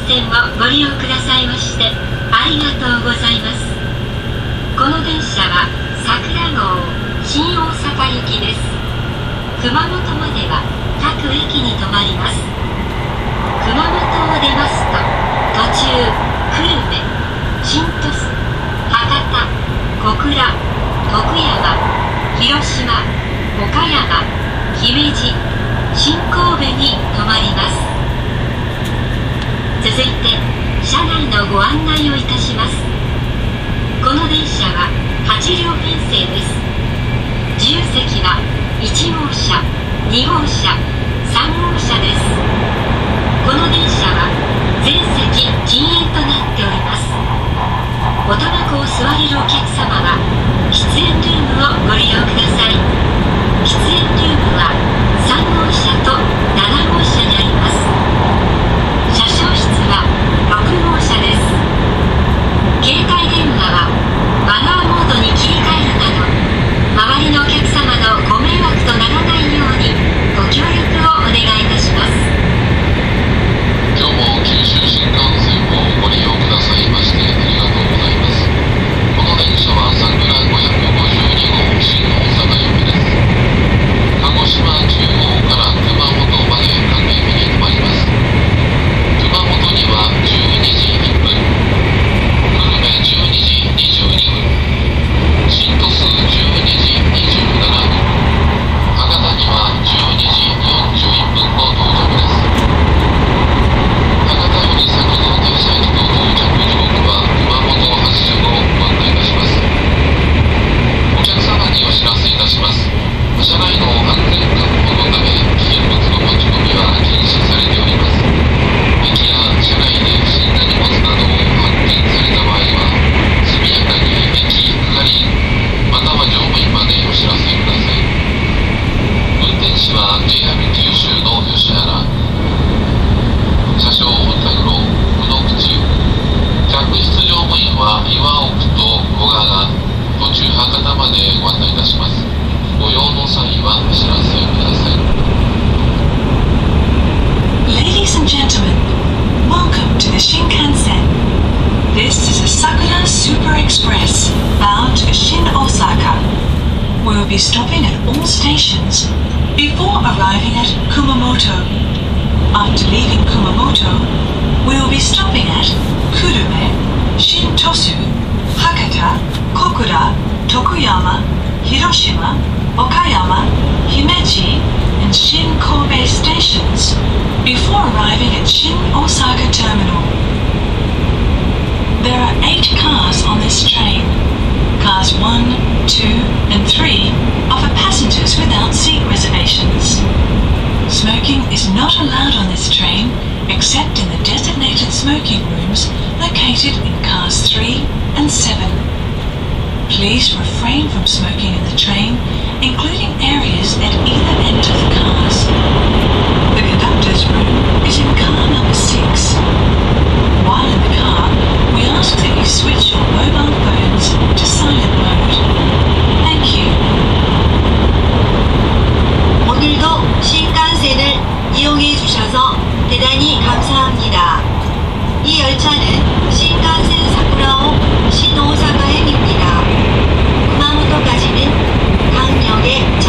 線をご利用くださいましてありがとうございます。この電車は桜号新大阪行きです。熊本までは各駅に停まります。熊本を出ますと途中久留米、新鳥栖、博多、小倉、徳山、広島、岡山、姫路、新神戸に停まります。続いて車内のご案内をいたします。この電車は8両編成です。自由席は1号車、2号車、3号車です。この電車は全席禁煙となっております。おタバコを吸われるお客様は喫煙ルームをご利用ください。喫煙ルームは3号車と7号車にあります。車掌室は6号車です。携帯電話はマナーモードに切り替えるなど周りのお客様のご迷惑とならないようにご協力をお願いいたします。 今日も九州新幹線をご利用くださいましてありがとうございます。この電車は桜552号新大阪行きです。鹿児島中央から熊本まで各駅に停まります。熊本には12時1分、久留米12時22分、新鳥栖12時27分、博多には12時41分の到着です。博多より先の停車駅と到着時刻は熊本発着をご案内いたします。お客様にお知らせいたします。車内の安全確保のため危険物の持ち込みは禁止されております。駅や車内で不審な荷物などを発見された場合は速やかに駅係員または乗務員までお知らせください。運転士は JR 九州の吉原、車掌本田黒、宇野口、客室乗務員は岩奥と小川、途中博多までご案内いたします。ご用の際はお知らせください。 Ladies and gentlemen, welcome to the Shinkansen. This is a Sakura Super Express bound to Shin Osaka. We will be stopping at all stations before arriving at Kumamoto. After leaving Kumamoto, we will be stopping at Kurume, Shin Tosu, Hakata, Kokura, Tokuyama, Hiroshima, Okayama, Himeji, and Shin Kobe stations before arriving at Shin Osaka Terminal. There are 8 cars on this train. Cars 1, 2, and 3 are for passengers without seat reservations. Smoking is not allowed on this train except in the designated smoking rooms located in cars 3 and 7. Please refrain from smoking in the train, including areas at either end of the cars. The conductor's room is in car number 6. While in the car, we ask that you switch your mobile phones to silent mode. Thank you. 오늘도 신칸센을 이용해 주셔서 대단히 감사합니다. 이 열차는 신칸센 사쿠라호 신오사카행입니다. 구마모토까지는 강역에